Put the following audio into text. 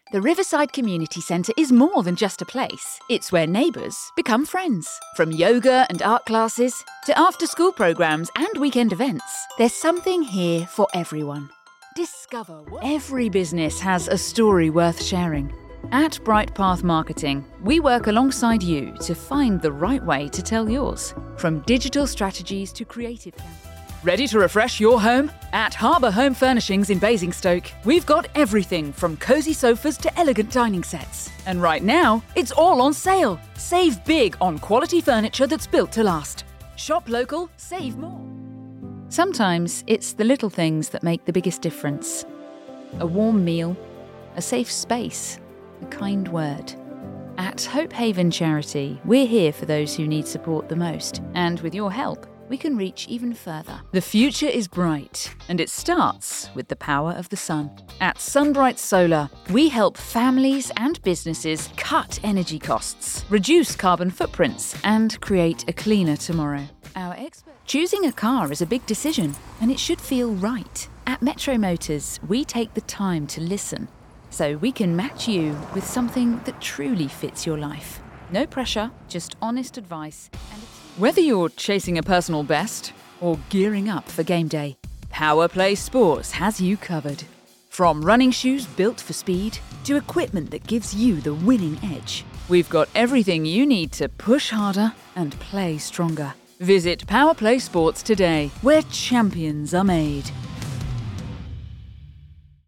The Riverside Community Centre is more than just a place. It's where neighbours become friends. From yoga and art classes to after-school programmes and weekend events, there's something here for everyone. Discover what every business has a story worth sharing. At Bright Path Marketing, we work alongside you to find the right way to tell yours. From digital strategies to creative campaigns. Ready to refresh your home? At Harbour Home Furnishings in Basingstoke, we've got everything from cosy sofas to elegant dining sets. And right now, it's all on sale. Save big on quality furniture that's built to last. Shop local, save more. Sometimes it's the little things that make the biggest difference. A warm meal, a safe space, a kind word. At Hope Haven Charity, we're here for those who need support the most. And with your help, we can reach even further. The future is bright, and it starts with the power of the sun. At Sunbright Solar, we help families and businesses cut energy costs, reduce carbon footprints, and create a cleaner tomorrow. Choosing a car is a big decision, and it should feel right. At Metro Motors, we take the time to listen, so we can match you with something that truly fits your life. No pressure, just honest advice. Whether you're chasing a personal best or gearing up for game day, Power Play Sports has you covered. From running shoes built for speed to equipment that gives you the winning edge, we've got everything you need to push harder and play stronger. Visit Power Play Sports today, where champions are made.